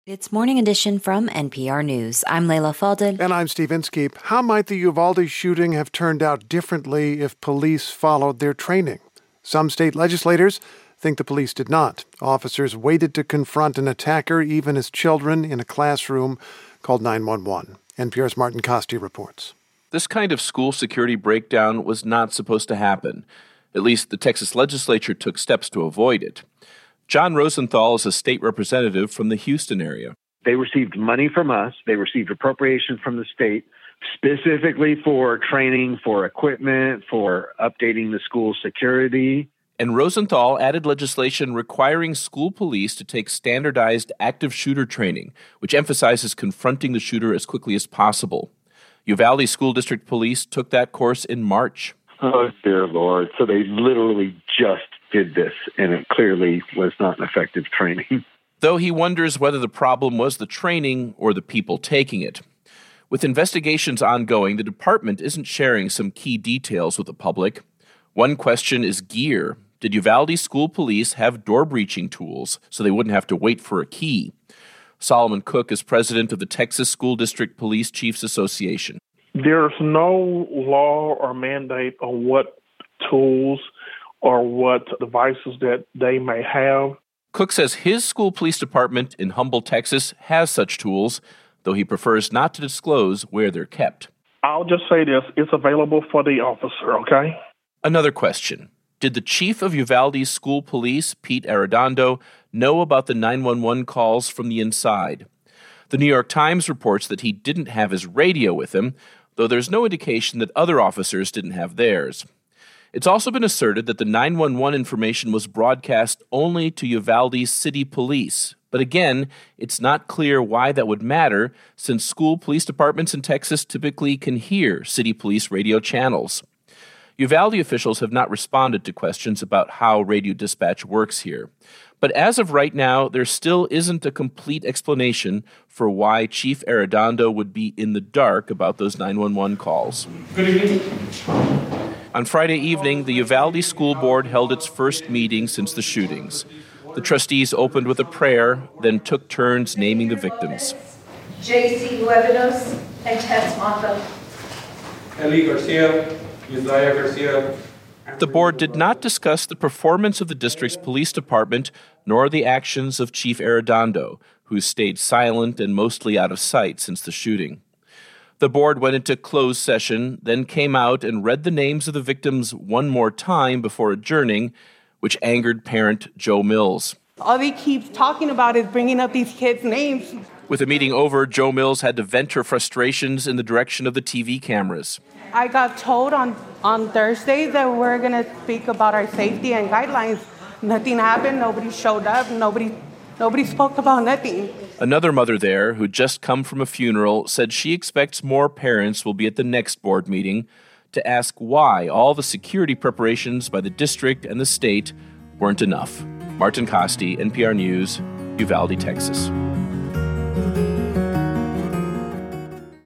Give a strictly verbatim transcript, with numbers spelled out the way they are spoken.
It's Morning Edition from N P R News. I'm Layla Faldin. And I'm Steve Inskeep. How might the Uvalde shooting have turned out differently if police followed their training? Some state legislators think the police did not. Officers waited to confront an attacker even as children in a classroom called nine one one. N P R's Martin Costi reports. This kind of school security breakdown was not supposed to happen. At least the Texas legislature took steps to avoid it. John Rosenthal is a state representative from the Houston area. They received money from us. They received appropriation from the state specifically for training, for equipment, for updating the school security. And Rosenthal added legislation requiring school police to take standardized active shooter training, which emphasizes confronting the shooter as quickly as possible. Uvalde School District Police took that course in March. Oh, dear Lord. So they literally just did this, and it clearly was not an effective training. Though he wonders whether the problem was the training or the people taking it. With investigations ongoing, the department isn't sharing some key details with the public. One question is gear. Did Uvalde School Police have door-breaching tools so they wouldn't have to wait for a key? Solomon Cook is president of the Texas School District Police Chiefs Association. There's no law or mandate on what tools or what devices that they may have. Cook says his school police department in Humble, Texas, has such tools, though he prefers not to disclose where they're kept. I'll just say this, it's available for the officer, okay? Another question. Did the chief of Uvalde's school police, Pete Arredondo, know about the nine one one calls from the inside? The New York Times reports that he didn't have his radio with him, though there's no indication that other officers didn't have theirs. It's also been asserted that the nine one one information was broadcast only to Uvalde's city police. But again, it's not clear why that would matter, since school police departments in Texas typically can hear city police radio channels. Uvalde officials have not responded to questions about how radio dispatch works here. But as of right now, there still isn't a complete explanation for why Chief Arredondo would be in the dark about those nine one one calls. Good evening. On Friday evening, the Uvalde School Board held its first meeting since the shootings. The trustees opened with a prayer, then took turns naming the victims. J C Levinos and Tess Mata. Eli Garcia, Uzziah Garcia. The board did not discuss the performance of the district's police department, nor the actions of Chief Arredondo, who stayed silent and mostly out of sight since the shooting. The board went into closed session, then came out and read the names of the victims one more time before adjourning, which angered parent Joe Mills. All they keep talking about is bringing up these kids' names. With the meeting over, Joe Mills had to vent her frustrations in the direction of the T V cameras. I got told on, on Thursday that we're going to speak about our safety and guidelines. Nothing happened. Nobody showed up. Nobody, nobody spoke about nothing. Another mother there, who'd just come from a funeral, said she expects more parents will be at the next board meeting to ask why all the security preparations by the district and the state weren't enough. Martin Costi, N P R News, Uvalde, Texas.